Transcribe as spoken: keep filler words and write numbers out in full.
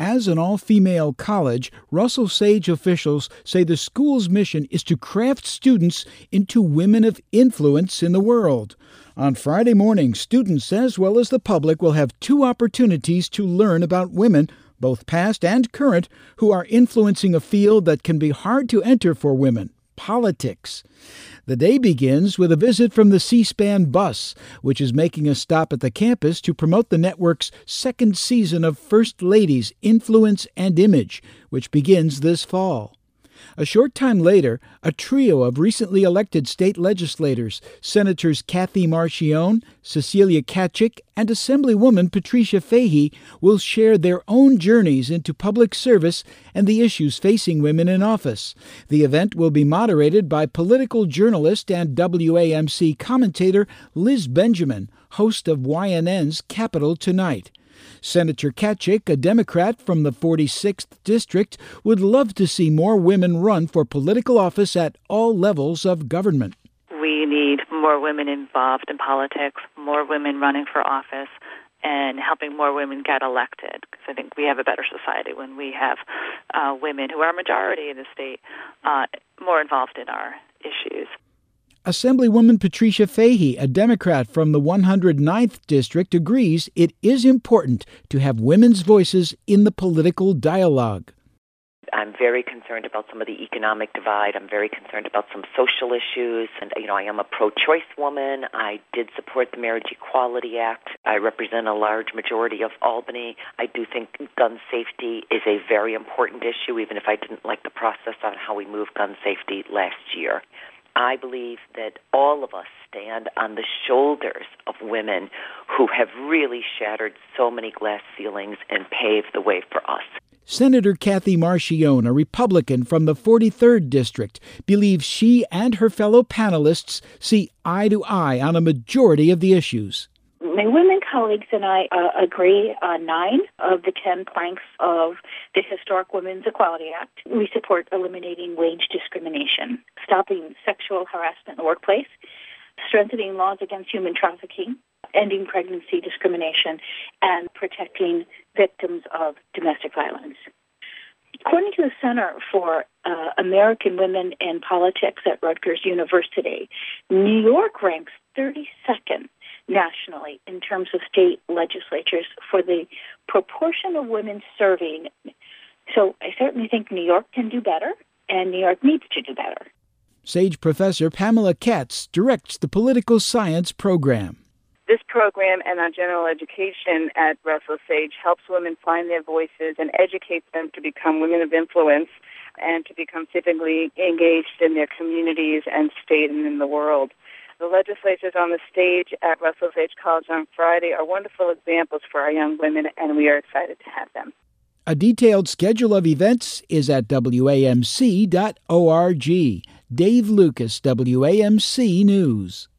As an all-female college, Russell Sage officials say the school's mission is to craft students into women of influence in the world. On Friday morning, students as well as the public will have two opportunities to learn about women, both past and current, who are influencing a field that can be hard to enter for women: politics. The day begins with a visit from the C-SPAN bus, which is making a stop at the campus to promote the network's second season of First Ladies, Influence and Image, which begins this fall. A short time later, a trio of recently elected state legislators, Senators Kathy Marchione, Cecilia Kachik, and Assemblywoman Patricia Fahey, will share their own journeys into public service and the issues facing women in office. The event will be moderated by political journalist and W A M C commentator Liz Benjamin, host of Y N N's Capital Tonight. Senator Kachik, a Democrat from the forty-sixth District, would love to see more women run for political office at all levels of government. We need more women involved in politics, more women running for office, and helping more women get elected. Because I think we have a better society when we have uh, women who are a majority in the state uh, more involved in our issues. Assemblywoman Patricia Fahey, a Democrat from the one hundred ninth District, agrees it is important to have women's voices in the political dialogue. I'm very concerned about some of the economic divide. I'm very concerned about some social issues. And, you know, I am a pro-choice woman. I did support the Marriage Equality Act. I represent a large majority of Albany. I do think gun safety is a very important issue, even if I didn't like the process on how we moved gun safety last year. I believe that all of us stand on the shoulders of women who have really shattered so many glass ceilings and paved the way for us. Senator Kathy Marchione, a Republican from the forty-third District, believes she and her fellow panelists see eye to eye on a majority of the issues. My women colleagues and I uh, agree on nine of the ten planks of the Historic Women's Equality Act. We support eliminating wage discrimination, stopping sexual harassment in the workplace, strengthening laws against human trafficking, ending pregnancy discrimination, and protecting victims of domestic violence. According to the Center for uh, American Women in Politics at Rutgers University, New York ranks thirty-second nationally in terms of state legislatures for the proportion of women serving. So I certainly think New York can do better, and New York needs to do better. Sage Professor Pamela Katz directs the political science program. This program and our general education at Russell Sage helps women find their voices and educates them to become women of influence and to become civically engaged in their communities and state and in the world. The legislators on the stage at Russell Sage College on Friday are wonderful examples for our young women, and we are excited to have them. A detailed schedule of events is at W A M C dot org. Dave Lucas, W A M C News.